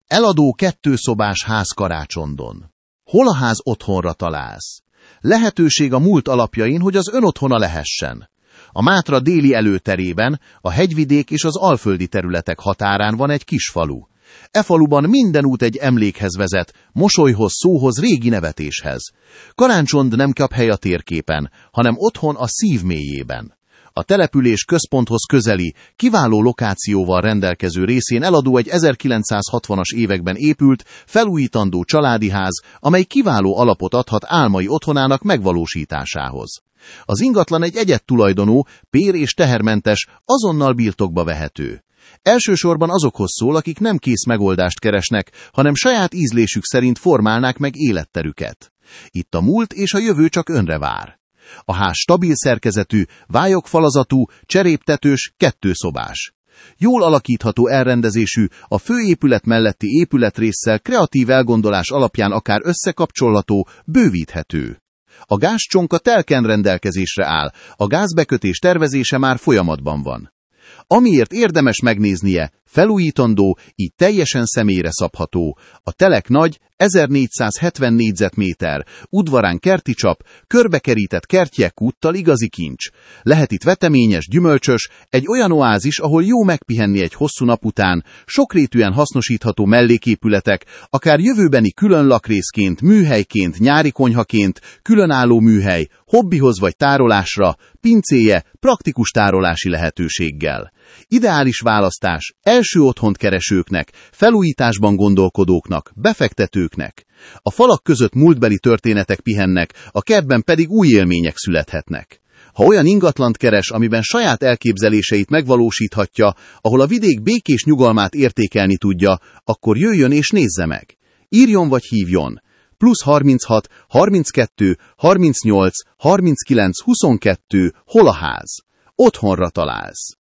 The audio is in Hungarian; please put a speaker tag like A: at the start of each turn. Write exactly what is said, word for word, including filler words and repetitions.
A: Eladó kettőszobás ház Karácsondon. Hol a ház otthonra találsz? Lehetőség a múlt alapjain, hogy az ön otthona lehessen. A Mátra déli előterében, a hegyvidék és az alföldi területek határán van egy kis falu. E faluban minden út egy emlékhez vezet, mosolyhoz, szóhoz, régi nevetéshez. Karácsond nem kap hely a térképen, hanem otthon a szív mélyében. A település központhoz közeli, kiváló lokációval rendelkező részén eladó egy ezerkilencszázhatvanas években épült, felújítandó családi ház, amely kiváló alapot adhat álmai otthonának megvalósításához. Az ingatlan egy egyed tulajdonú, pér- és tehermentes, azonnal birtokba vehető. Elsősorban azokhoz szól, akik nem kész megoldást keresnek, hanem saját ízlésük szerint formálnák meg életterüket. Itt a múlt és a jövő csak önre vár. A ház stabil szerkezetű, vályogfalazatú, cseréptetős, kettőszobás. Jól alakítható elrendezésű, a főépület melletti épületrésszel kreatív elgondolás alapján akár összekapcsolható, bővíthető. A gázcsonka telken rendelkezésre áll, a gázbekötés tervezése már folyamatban van. Amiért érdemes megnéznie, felújítandó, így teljesen személyre szabható. A telek nagy, ezernégyszázhetven négyzetméter, udvarán kerti csap, körbekerített kertjekúttal igazi kincs. Lehet itt veteményes, gyümölcsös, egy olyan oázis, ahol jó megpihenni egy hosszú nap után, sokrétűen hasznosítható melléképületek, akár jövőbeni külön lakrészként, műhelyként, nyári konyhaként, különálló műhely, hobbihoz vagy tárolásra, pincéje, praktikus tárolási lehetőséggel. Ideális választás első otthont keresőknek, felújításban gondolkodóknak, befektetőknek. A falak között múltbeli történetek pihennek, a kertben pedig új élmények születhetnek. Ha olyan ingatlant keres, amiben saját elképzeléseit megvalósíthatja, ahol a vidék békés nyugalmát értékelni tudja, akkor jöjjön és nézze meg. Írjon vagy hívjon. Plusz harminchat, harminckettő, harmincnyolc, harminckilenc, huszonkettő, hol a ház? Otthonra találsz.